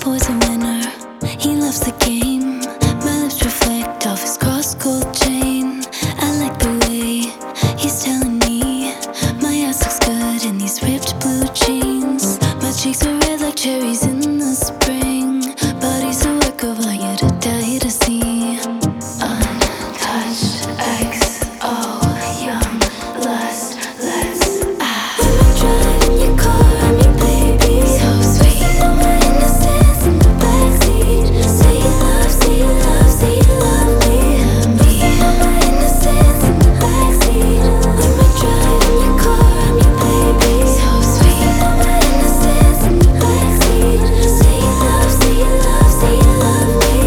boy's a winner, he loves the game. My lips reflect off his cross gold chain. I like the way he's telling me my ass looks good in these ripped blue jeans. My cheeks are red like cherries in the spring. Body's a work of art, yeah, to die to see. Untouched XO, young lust, let's drive in your car, I'm your baby. So sweet, my innocence in the backseat. Say you love, say you love, say you love me. My innocence in the backseat. Let me drive in your car, I'm your baby. So sweet, my innocence in the backseat. Say you love, say you love, say you love me.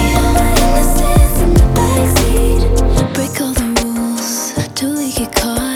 My innocence in the backseat. Break all the rules till we get caught.